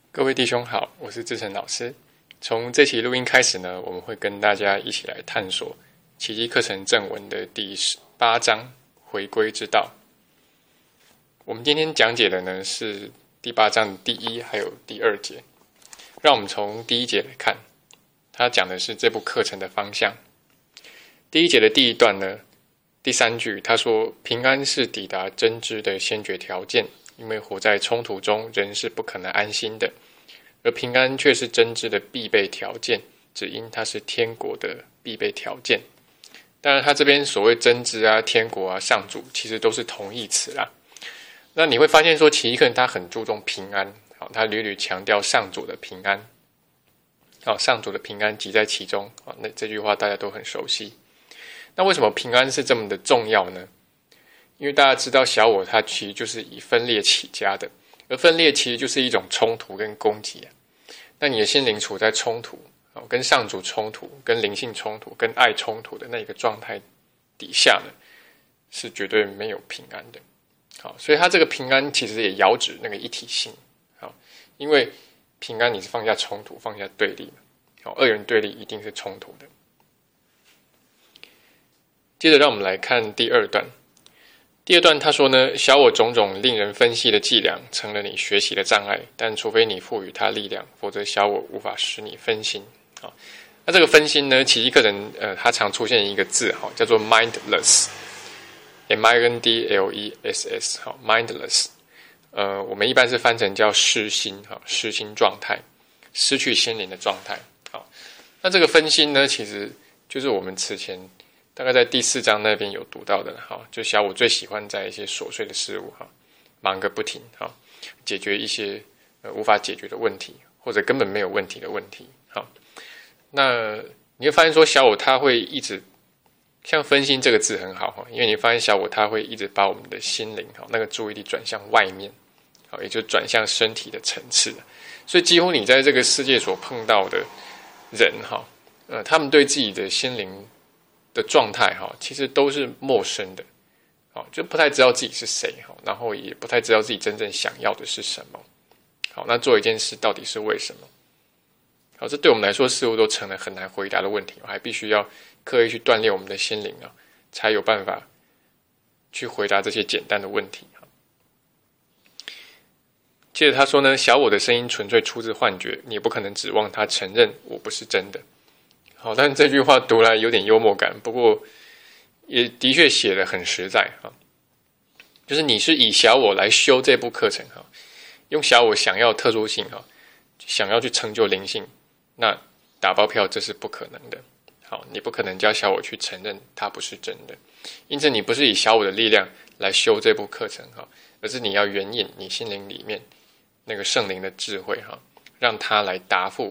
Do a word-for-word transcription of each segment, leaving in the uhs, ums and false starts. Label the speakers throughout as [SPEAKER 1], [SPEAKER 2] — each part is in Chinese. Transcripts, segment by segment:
[SPEAKER 1] 各位弟兄好，我是志成老师。从这期录音开始呢，我们会跟大家一起来探索奇迹课程正文的第八章回归之道。我们今天讲解的呢是第八章的第一还有第二节。让我们从第一节来看，它讲的是这部课程的方向。第一节的第一段呢，第三句他说，平安是抵达真知的先决条件，因为活在冲突中，人是不可能安心的，而平安却是真知的必备条件，只因它是天国的必备条件。当然他这边所谓真知啊、天国啊、上主其实都是同义词啦。那你会发现说，奇迹课程他很注重平安，好，他屡屡强调上主的平安，好，上主的平安即在其中，好，那这句话大家都很熟悉。那为什么平安是这么的重要呢？因为大家知道小我它其实就是以分裂起家的，而分裂其实就是一种冲突跟攻击啊。那你的心灵处在冲突，跟上主冲突、跟灵性冲突、跟爱冲突的那个状态底下呢，是绝对没有平安的。好，所以它这个平安其实也遥指那个一体性。好，因为平安你是放下冲突、放下对立嘛。好，二元对立一定是冲突的。接着让我们来看第二段。第二段他说呢，小我种种令人分析的伎俩成了你学习的障碍，但除非你赋予它力量，否则小我无法使你分心。好，那这个分心呢，奇迹课程呃，它常出现一个字，好，叫做 mindless，M I N D L E S S， 好 ，mindless， 呃，我们一般是翻成叫失心，好，失心状态，失去心灵的状态。好，那这个分心呢，其实就是我们此前大概在第四章那边有读到的，哈，就小我最喜欢在一些琐碎的事物，哈，忙个不停，哈，解决一些呃无法解决的问题，或者根本没有问题的问题，哈。那你会发现说，小我它会一直像分心这个字很好，哈，因为你发现小我它会一直把我们的心灵，哈，那个注意力转向外面，好，也就转向身体的层次，所以几乎你在这个世界所碰到的人，哈，呃，他们对自己的心灵的状态其实都是陌生的，就不太知道自己是谁，然后也不太知道自己真正想要的是什么。好，那做一件事到底是为什么？好，这对我们来说似乎都成了很难回答的问题，我还必须要刻意去锻炼我们的心灵，才有办法去回答这些简单的问题。接着他说呢，小我的声音纯粹出自幻觉，你也不可能指望他承认我不是真的。好，但这句话读来有点幽默感，不过也的确写得很实在，就是你是以小我来修这部课程，用小我想要特殊性，想要去成就灵性，那打包票这是不可能的。好，你不可能叫小我去承认它不是真的，因此你不是以小我的力量来修这部课程，而是你要援引你心灵里面那个圣灵的智慧，让它来答复。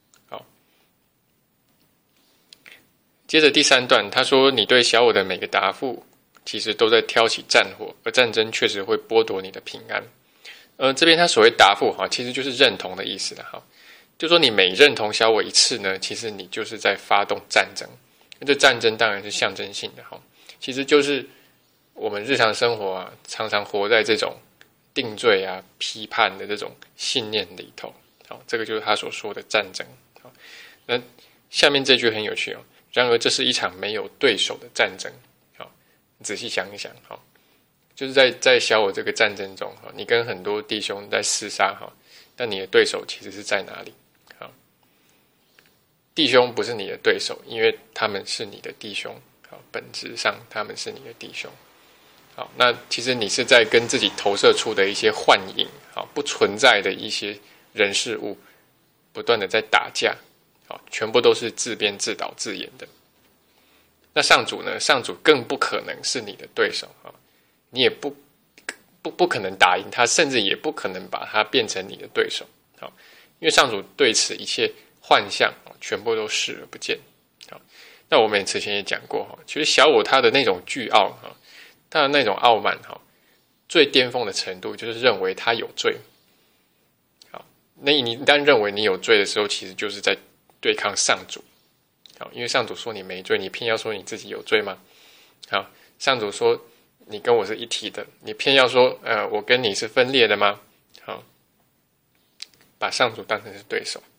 [SPEAKER 1] 接着第三段他说，你对小我的每个答复其实都在挑起战火，而战争确实会剥夺你的平安。呃，这边他所谓答复其实就是认同的意思了，就说你每认同小我一次呢，其实你就是在发动战争。这战争当然是象征性的，其实就是我们日常生活啊，常常活在这种定罪啊、批判的这种信念里头。好，这个就是他所说的战争。好，那下面这句很有趣哦。然而这是一场没有对手的战争。好，仔细想一想，好，就是在在小我这个战争中，你跟很多弟兄在厮杀，但你的对手其实是在哪里？好，弟兄不是你的对手，因为他们是你的弟兄，好，本质上他们是你的弟兄。好，那其实你是在跟自己投射出的一些幻影，好，不存在的一些人事物，不断的在打架。全部都是自编自导自演的。那上主呢？上主更不可能是你的对手，你也不不不可能打赢他，甚至也不可能把他变成你的对手。因为上主对此一切幻象全部都视而不见。那我们之前也讲过，其实小我他的那种倨傲，他的那种傲慢，最巅峰的程度就是认为他有罪。好，那你一旦认为你有罪的时候，其实就是在对抗上主。好，因为上主说你没罪，你偏要说你自己有罪吗？好，上主说你跟我是一体的，你偏要说呃我跟你是分裂的吗？好， 把上主当成是对手。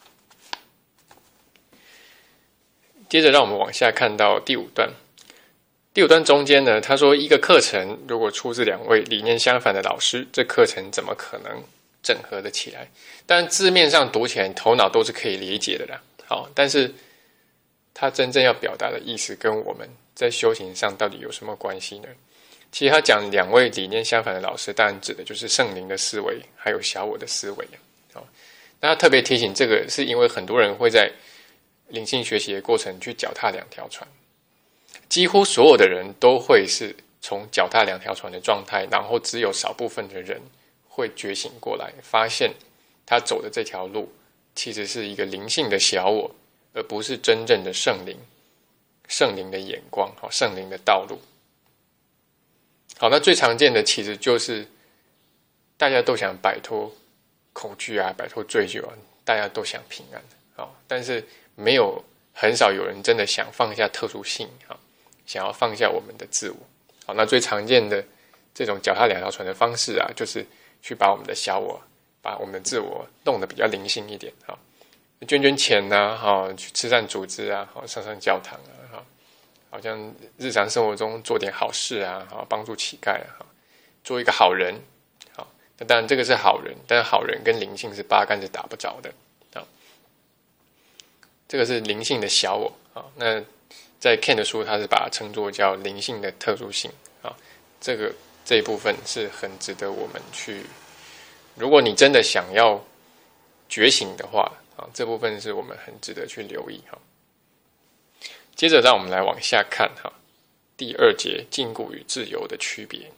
[SPEAKER 1] 接着让我们往下看到第五段。第五段中间呢，他说一个课程如果出自两位理念相反的老师，这课程怎么可能整合的起来？但字面上读起来头脑都是可以理解的啦。好，但是他真正要表达的意思跟我们在修行上到底有什么关系呢？其实他讲两位理念相反的老师，当然指的就是圣灵的思维还有小我的思维。好，那他特别提醒这个，是因为很多人会在灵性学习的过程去脚踏两条船，几乎所有的人都会是从脚踏两条船的状态，然后只有少部分的人会觉醒过来，发现他走的这条路其实是一个灵性的小我，而不是真正的圣灵，圣灵的眼光，圣灵的道路。好，那最常见的其实就是大家都想摆脱恐惧啊，摆脱罪疚啊，大家都想平安，好，但是没有很少有人真的想放下特殊性，好，想要放下我们的自我。好，那最常见的这种脚踏两条船的方式啊，就是去把我们的小我，把我们的自我弄得比较灵性一点，好，捐捐钱啊，好，去慈善组织啊，好，上上教堂啊，好，好像日常生活中做点好事啊，好，帮助乞丐啊，好，做一个好人。好，那当然这个是好人，但是好人跟灵性是八竿子打不着的。好，这个是灵性的小我。好，那在 Ken 的书，他是把它称作叫灵性的特殊性。好，这个这一部分是很值得我们去，如果你真的想要觉醒的话，啊，这部分是我们很值得去留意。哈，接着让我们来往下看哈，第二节禁锢与自由的区别。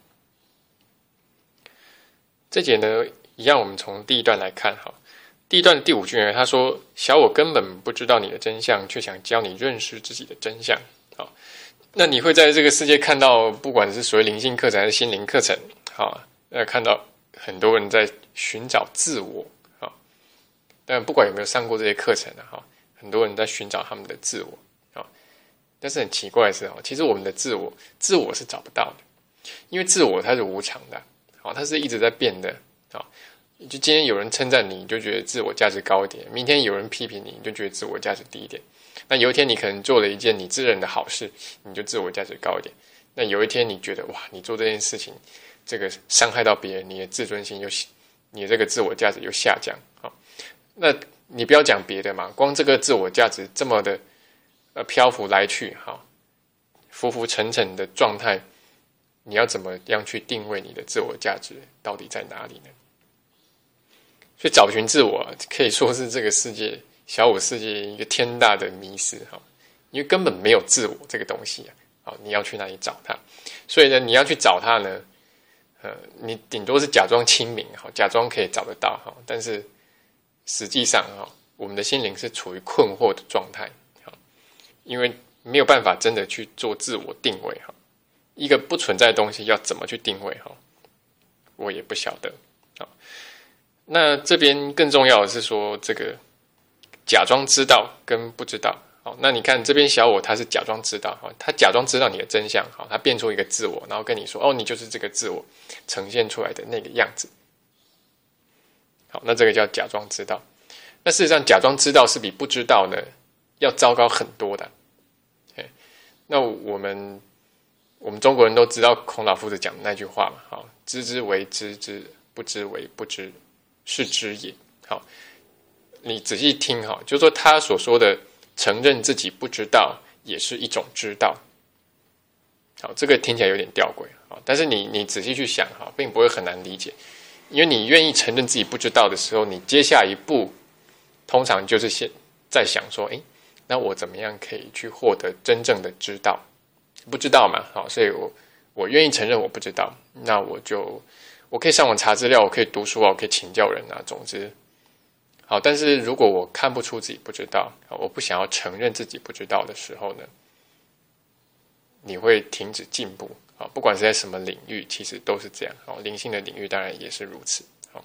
[SPEAKER 1] 这节呢，一样我们从第一段来看哈。第一段的第五句呢，他说：“小我根本不知道你的真相，却想教你认识自己的真相。”好，那你会在这个世界看到，不管是所谓灵性课程还是心灵课程，好，呃，看到很多人在寻找自我。好，但不管有没有上过这些课程啊，哈，很多人在寻找他们的自我。好，但是很奇怪的是，其实我们的自我，自我是找不到的，因为自我它是无常的，好，它是一直在变的。好，就今天有人称赞你，你就觉得自我价值高一点；明天有人批评你，你就觉得自我价值低一点。那有一天你可能做了一件你自认的好事，你就自我价值高一点。那有一天你觉得哇，你做这件事情，这个伤害到别人，你的自尊心又，你的这个自我价值又下降。好，那你不要讲别的嘛，光这个自我价值这么的呃漂浮来去，好，浮浮沉沉的状态，你要怎么样去定位你的自我价值到底在哪里呢？所以找寻自我可以说是这个世界小我世界一个天大的迷思，因为根本没有自我这个东西啊，你要去哪里找它？所以呢，你要去找它呢，呃，你顶多是假装清明，假装可以找得到，但是实际上我们的心灵是处于困惑的状态，因为没有办法真的去做自我定位，一个不存在的东西要怎么去定位，我也不晓得。那这边更重要的是说，这个假装知道跟不知道。好，那你看这边小我他是假装知道，他假装知道你的真相，他变出一个自我，然后跟你说，哦，你就是这个自我呈现出来的那个样子。好，那这个叫假装知道。那事实上假装知道是比不知道呢要糟糕很多的。那我们我们中国人都知道孔老夫子讲的那句话嘛，好，知之为知之，不知为不知，是知也。好，你仔细听哈，就是说他所说的承认自己不知道，也是一种知道。好，这个听起来有点吊诡，但是你你仔细去想哈，并不会很难理解，因为你愿意承认自己不知道的时候，你接下一步通常就是先在想说，诶，那我怎么样可以去获得真正的知道？不知道嘛，好，所以我我愿意承认我不知道，那我就我可以上网查资料，我可以读书啊，我可以请教人啊，总之好。但是如果我看不出自己不知道，我不想要承认自己不知道的时候呢，你会停止进步。好，不管是在什么领域，其实都是这样。好，灵性的领域当然也是如此。好，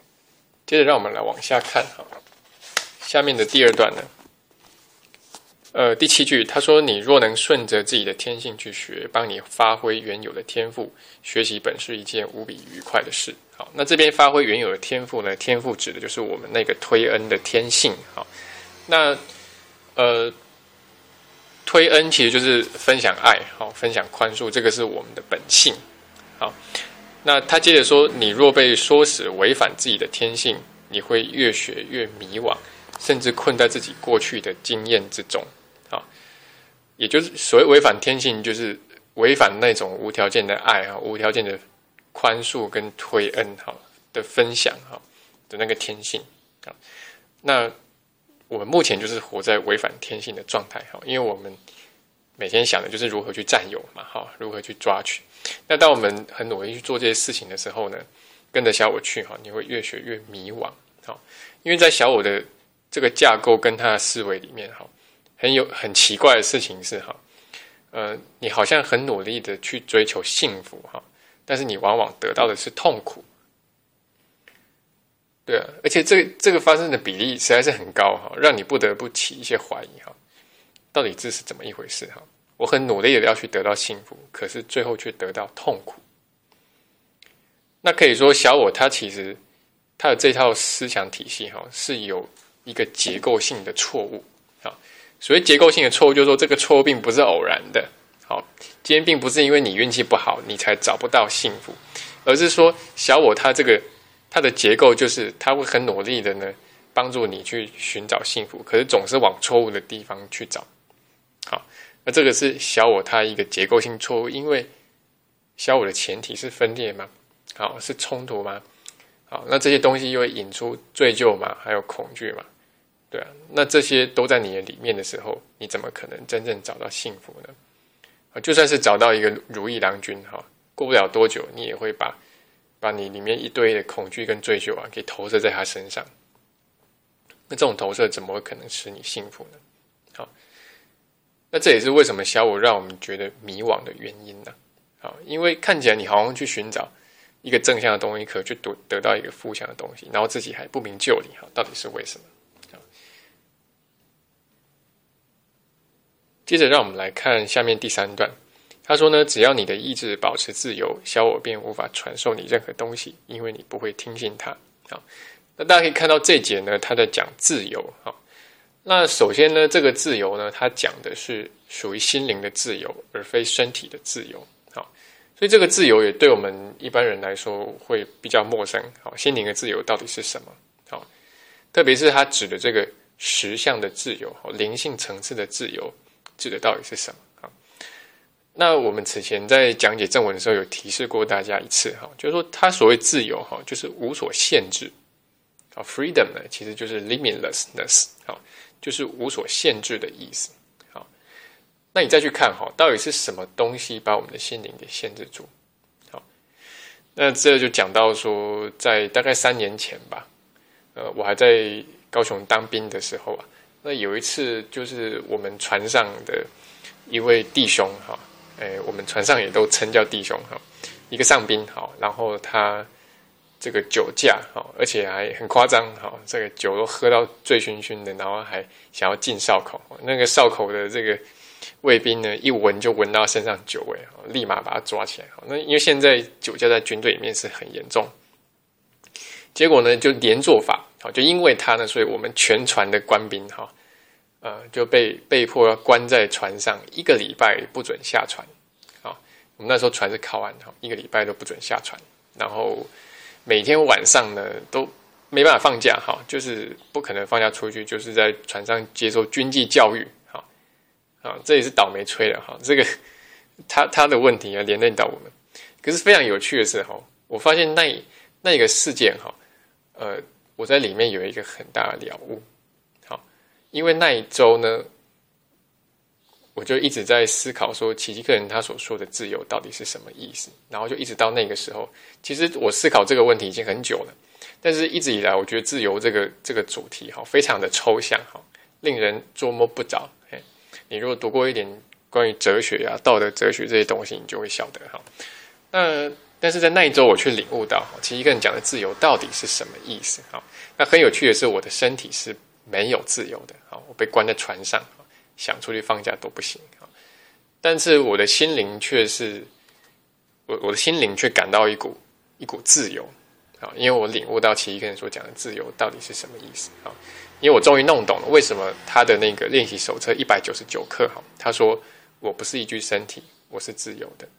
[SPEAKER 1] 接着让我们来往下看。好，下面的第二段呢， 呃，第七句他说：“你若能顺着自己的天性去学，帮你发挥原有的天赋，学习本是一件无比愉快的事。”好，那这边发挥原有的天赋呢？天赋指的就是我们那个推恩的天性。好，那呃，推恩其实就是分享爱，好，分享宽恕，这个是我们的本性。好，那他接着说：“你若被唆使违反自己的天性，你会越学越迷惘，甚至困在自己过去的经验之中。”好，也就是所谓违反天性，就是违反那种无条件的爱哈，无条件的宽恕跟推恩哈的分享哈的那个天性啊。那我们目前就是活在违反天性的状态哈，因为我们每天想的就是如何去占有嘛哈，如何去抓取。那当我们很努力去做这些事情的时候呢，跟着小我去哈，你会越学越迷惘哈，因为在小我的这个架构跟他的思维里面哈。很有很奇怪的事情是哈，呃，你好像很努力的去追求幸福哈，但是你往往得到的是痛苦，对啊，而且这这个发生的比例实在是很高哈，让你不得不起一些怀疑哈，到底这是怎么一回事哈？我很努力的要去得到幸福，可是最后却得到痛苦。那可以说小我他其实他的这套思想体系哈是有一个结构性的错误。所谓结构性的错误，就是说这个错误并不是偶然的。好，今天并不是因为你运气不好，你才找不到幸福，而是说小我它这个它的结构就是它会很努力的呢，帮助你去寻找幸福，可是总是往错误的地方去找。好，那这个是小我它一个结构性错误，因为小我的前提是分裂吗？好，是冲突吗？好，那这些东西又会引出罪疚嘛，还有恐惧嘛。对啊，那这些都在你的里面的时候，你怎么可能真正找到幸福呢？啊，就算是找到一个如意郎君哈，过不了多久，你也会把把你里面一堆的恐惧跟追求啊，给投射在他身上。那这种投射怎么会可能使你幸福呢？好，那这也是为什么小我让我们觉得迷惘的原因呢？好，因为看起来你好像去寻找一个正向的东西，可去得得到一个负向的东西，然后自己还不明就里哈，到底是为什么？接着让我们来看下面第三段，他说呢，只要你的意志保持自由，小我便无法传授你任何东西，因为你不会听信他。好，那大家可以看到这节呢，他在讲自由。好，那首先呢，这个自由呢，他讲的是属于心灵的自由，而非身体的自由。好，所以这个自由也对我们一般人来说会比较陌生。好，心灵的自由到底是什么？好，特别是他指的这个实相的自由，灵性层次的自由。指的到底是什么？那我们此前在讲解正文的时候有提示过大家一次，就是说它所谓自由就是无所限制。freedom 呢其实就是 limitlessness， 就是无所限制的意思。那你再去看到底是什么东西把我们的心灵给限制住？那这就讲到说，在大概三年前吧，呃，我还在高雄当兵的时候啊。那有一次，就是我们船上的一位弟兄哈，哎，我们船上也都称叫弟兄哈，一个上宾哈，然后他这个酒驾哈，而且还很夸张哈，这个酒都喝到醉醺醺的，然后还想要进哨口，那个哨口的这个卫兵呢，一闻就闻到身上酒味，立马把他抓起来。那因为现在酒驾在军队里面是很严重，结果呢就连坐法。好，就因为他呢，所以我们全船的官兵哈，呃，就被被迫要关在船上一个礼拜，不准下船。好，我们那时候船是靠岸哈，一个礼拜都不准下船，然后每天晚上呢都没办法放假哈，就是不可能放假出去，就是在船上接受军纪教育。哈，啊，这也是倒霉催了哈，这个他他的问题啊连累到我们。可是非常有趣的是哈，我发现那那个事件哈，呃。我在里面有一个很大的了悟，好，因为那一周呢，我就一直在思考说，奇迹课人他所说的自由到底是什么意思，然后就一直到那个时候，其实我思考这个问题已经很久了，但是一直以来，我觉得自由这个这个主题哈，非常的抽象哈，令人捉摸不着。嘿，你如果读过一点关于哲学啊、道德哲学这些东西，你就会晓得哈。那但是在那一周，我却领悟到，其实一个人讲的自由到底是什么意思？那很有趣的是，我的身体是没有自由的，我被关在船上， 想出去放假都不行。但是我的心灵却是，我我的心灵却感到一股一股自由啊，因为我领悟到奇异课程所讲的自由到底是什么意思啊？因为我终于弄懂了为什么他的那个练习手册一百九十九课哈，他说我不是一具身体，我是自由的。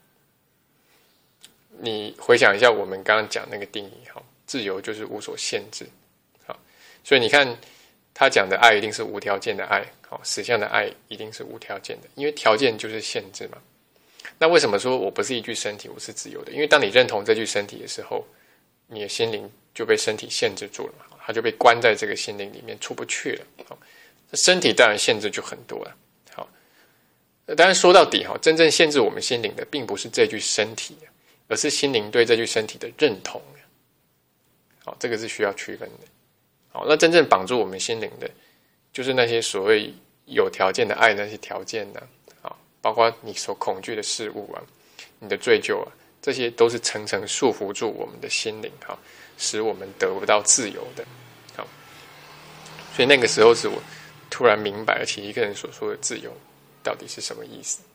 [SPEAKER 1] 你回想一下我们刚刚讲那个定义哈，自由就是无所限制，好，所以你看他讲的爱一定是无条件的爱，好，实相的爱一定是无条件的，因为条件就是限制嘛。那为什么说我不是一具身体，我是自由的？因为当你认同这具身体的时候，你的心灵就被身体限制住了嘛，它就被关在这个心灵里面出不去了。好，身体当然限制就很多了。好，当然说到底哈，真正限制我们心灵的，并不是这具身体，而是心灵对这具身体的认同。好，这个是需要区分的。好，那真正绑住我们心灵的，就是那些所谓有条件的爱那些条件呢、啊，包括你所恐惧的事物啊，你的罪疚啊，这些都是层层束缚住我们的心灵，哈，使我们得不到自由的。好，所以那个时候是我突然明白，而且一个人所说的自由到底是什么意思。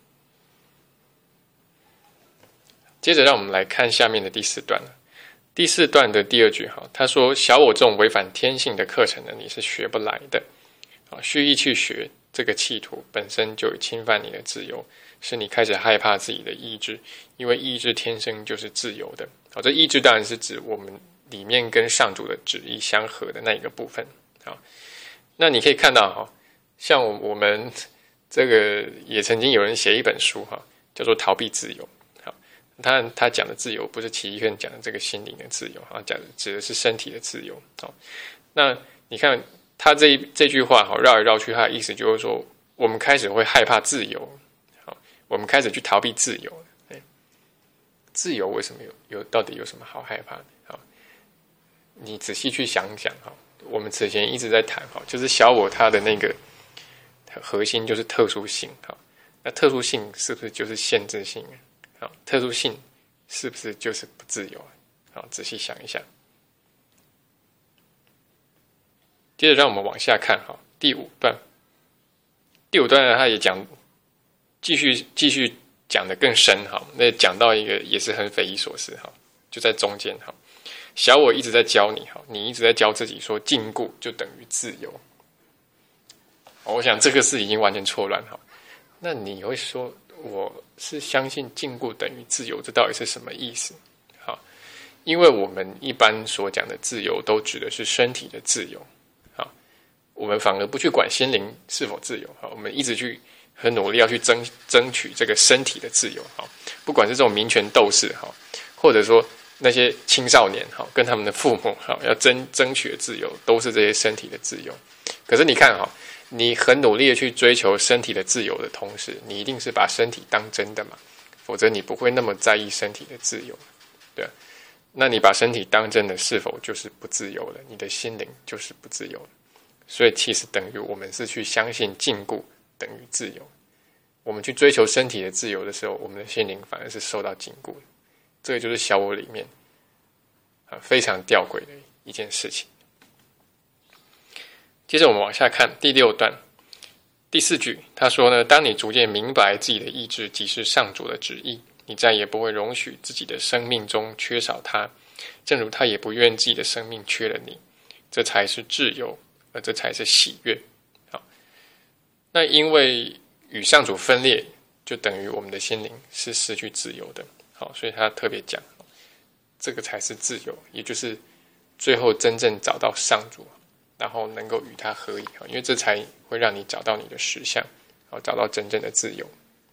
[SPEAKER 1] 接着让我们来看下面的第四段。第四段的第二句，他说：“小我这种违反天性的课程呢，你是学不来的。蓄意去学这个企图本身就侵犯你的自由，使你开始害怕自己的意志，因为意志天生就是自由的。好，这意志当然是指我们里面跟上主的旨意相合的那一个部分。好，那你可以看到哈，像我们这个也曾经有人写一本书哈，叫做《逃避自由》。好，他他讲的自由不是奇异课程讲的这个心灵的自由，啊，讲的指的是身体的自由。好，那你看。他这这句话好绕来绕去，他的意思就是说，我们开始会害怕自由，好，我们开始去逃避自由。自由为什么有有到底有什么好害怕的？好，你仔细去想想哈，我们此前一直在谈哈，就是小我它的那个核心就是特殊性，好，那特殊性是不是就是限制性？好，特殊性是不是就是不自由？好，仔细想一下。接着让我们往下看哈，第五段，第五段呢，他也讲，继续继续讲得更深哈，那讲到一个也是很匪夷所思哈，就在中间哈，小我一直在教你哈，你一直在教自己说禁锢就等于自由，我想这个是已经完全错乱哈。那你会说我是相信禁锢等于自由，这到底是什么意思？好，因为我们一般所讲的自由都指的是身体的自由。我们反而不去管心灵是否自由，我们一直去很努力要去争争取这个身体的自由，不管是这种民权斗士，或者说那些青少年跟他们的父母要争争取的自由，都是这些身体的自由。可是你看，你很努力的去追求身体的自由的同时，你一定是把身体当真的嘛，否则你不会那么在意身体的自由，对。那你把身体当真的，是否就是不自由了？你的心灵就是不自由了。所以其实等于我们是去相信禁锢等于自由，我们去追求身体的自由的时候，我们的心灵反而是受到禁锢的。这个就是小我里面啊非常吊诡的一件事情。接着我们往下看第六段第四句，他说呢，当你逐渐明白自己的意志即是上主的旨意，你再也不会容许自己的生命中缺少它，正如他也不愿自己的生命缺了你，这才是自由，而这才是喜悦。好，那因为与上主分裂，就等于我们的心灵是失去自由的。好，所以他特别讲，这个才是自由，也就是最后真正找到上主，然后能够与他合一，因为这才会让你找到你的实相，找到真正的自由。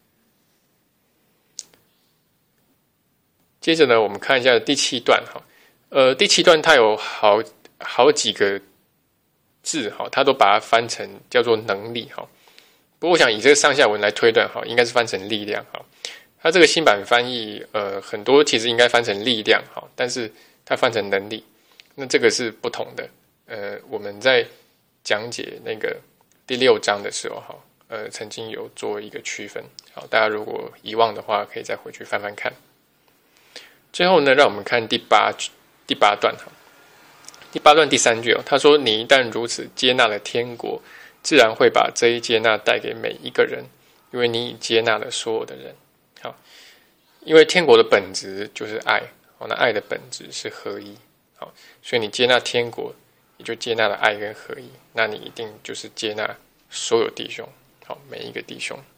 [SPEAKER 1] 接着呢，我们看一下第七段哈，呃，第七段它有好好几个字哈，它都把它翻成叫做能力哈。不过我想以这个上下文来推断哈，应该是翻成力量哈。它这个新版翻译呃很多其实应该翻成力量哈，但是它翻成能力，那这个是不同的。呃，我们在讲解那个第六章的时候哈，呃，曾经有做一个区分。好，大家如果遗忘的话，可以再回去翻翻看。最后呢，让我们看第八第八段哈。第八段第三句哦，他说：“你一旦如此接纳了天国， 自然会把这一接纳带给每一个人，因为你已接纳了所有的人。好，因为天国的本质就是爱，好，那爱的本质是合一。好，所以你接纳天国，你就接纳了爱跟合一，那你一定就是接纳所有弟兄，好，每一个弟兄。